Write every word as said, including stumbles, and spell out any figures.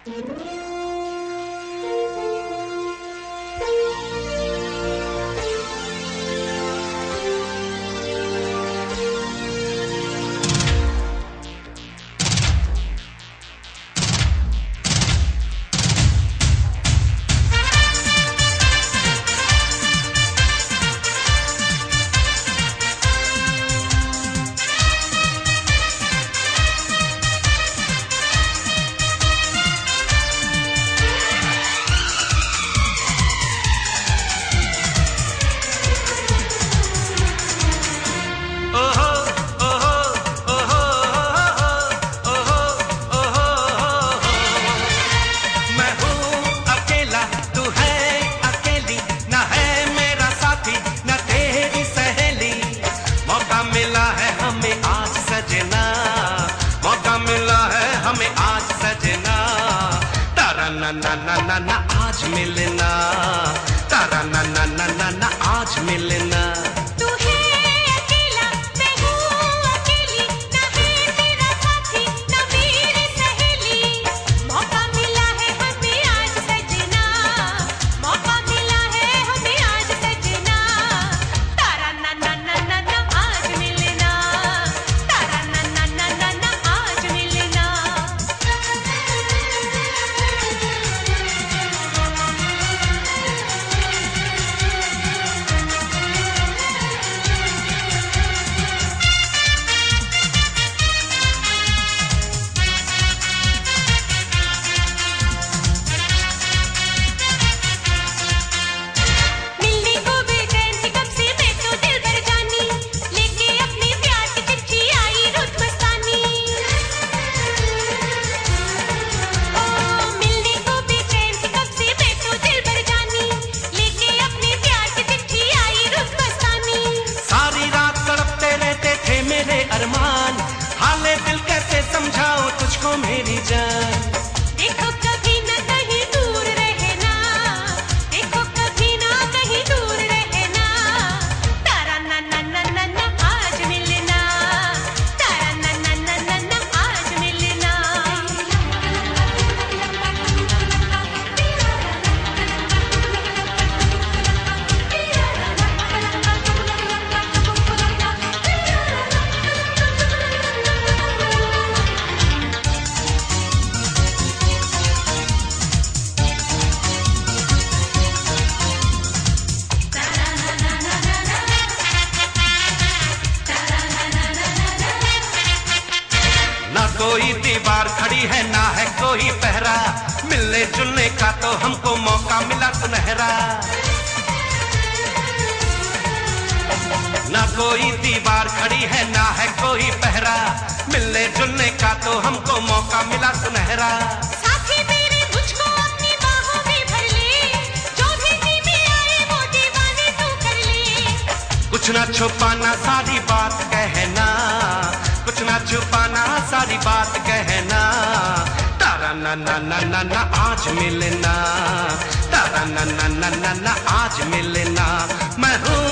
ना ना ना ना ना आज मिलना, तारा ना ना ना ना ना आज मिलना। तू है अकेला, मैं हूँ अकेली, ना है तेरा साथी, ना मेरी सहेली। मौका मिला है हमें आज सजना, मौका मिला है हमें आज सजना। तारा ना ना ना ना ना आज मिलना, तारा ना ना ना ना ना आज मिलना। मिलने को बेचैन थी कब से मैं तो दिल भर जानी, लेके अपने प्यार की चिट्ठी आई रुत मस्तानी। ओ मिलने को बेचैन थी कब से मैं तो दिल भर जानी, लेके अपने प्यार की चिट्ठी आई रुत मस्तानी। सारी रात तड़पते रहते थे मेरे अरमान, हाले दिल कैसे समझाओ तुझको मेरी जान। देखो कभी न कहीं दूर रहना, देखो कभी ना कहीं दूर रहना। तारा ना ना ना ना ना आज मिलना, तारा ना ना ना ना ना आज मिलना। ना कोई दीवार खड़ी है ना है कोई पहरा, मिलने जुलने का तो हमको मौका मिला सुनहरा। ना कोई दीवार खड़ी है ना है कोई पहरा, मिलने जुलने का तो हमको मौका मिला सुनहरा। साथी तेरे मुझको अपनी बाहों में भर ले, जो भी जी में आए वो दीवाने तू कर ले। कुछ ना छुपाना सारी बात कहना, कुछ ना छुपाना सारी बात कहना। तारा ना ना ना ना ना आज मिलना, तारा ना ना ना ना ना आज मिलना। मैं हूँ